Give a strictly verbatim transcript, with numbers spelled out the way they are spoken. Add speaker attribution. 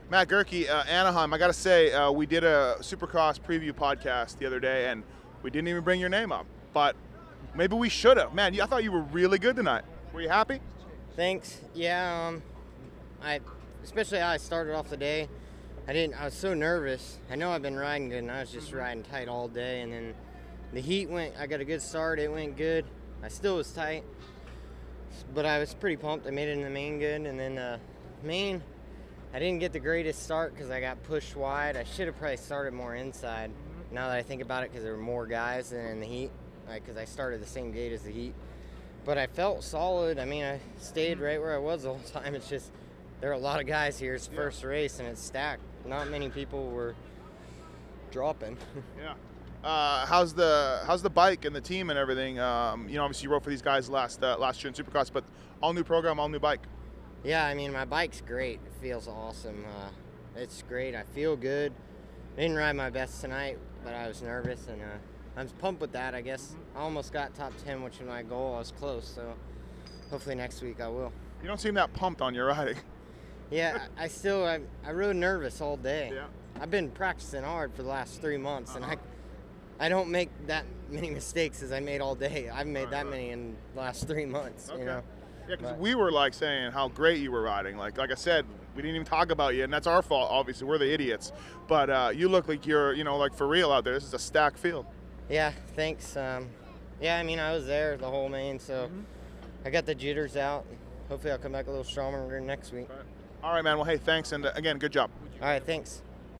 Speaker 1: Matt Gerke, uh, Anaheim. I got to say, uh, we did a Supercross preview podcast the other day, and we didn't even bring your name up. But maybe we should have. Man, I thought you were really good tonight. Were you happy?
Speaker 2: Thanks. Yeah, um, I, especially how I started off the day. I didn't. I was so nervous. I know I've been riding good, and I was just riding tight all day. And then the heat went. I got a good start. It went good. I still was tight, but I was pretty pumped. I made it in the main good, and then uh, main. I didn't get the greatest start because I got pushed wide. I should have probably started more inside. Now that I think about it, because there were more guys than in the heat, because I started the same gate as the heat. But I felt solid. I mean, I stayed right where I was the whole time. It's just there are a lot of guys here. It's the first race, and it's stacked. Not many people were dropping.
Speaker 1: Yeah. Uh, how's the how's the bike and the team and everything? Um, you know, obviously you rode for these guys last uh, last year in Supercross, but all new program, all new bike.
Speaker 2: Yeah, I mean, my bike's great. It feels awesome. Uh, it's great. I feel good. I didn't ride my best tonight, but I was nervous, and uh, I was pumped with that, I guess. I almost got top ten, which was my goal. I was close, so hopefully next week I will.
Speaker 1: You don't seem that pumped on your riding.
Speaker 2: Yeah, I, I still, I, I rode nervous all day.
Speaker 1: Yeah.
Speaker 2: I've been practicing hard for the last three months,
Speaker 1: Uh-huh.
Speaker 2: and I I don't make that many mistakes as I made all day. I've made
Speaker 1: Right,
Speaker 2: that
Speaker 1: right.
Speaker 2: many in the last three months,
Speaker 1: Okay.
Speaker 2: you know.
Speaker 1: Yeah, because
Speaker 2: But-
Speaker 1: we were like saying how great you were riding. Like like I said, we didn't even talk about you, and that's our fault. Obviously, we're the idiots. But uh, you look like you're, you know, like for real out there. This is a stacked field.
Speaker 2: Yeah, thanks. Um, yeah, I mean, I was there the whole main, so I got the jitters out. Hopefully I'll come back a little stronger next week.
Speaker 1: All right, man. Well, hey, thanks, and uh, again, good job.
Speaker 2: All right, thanks.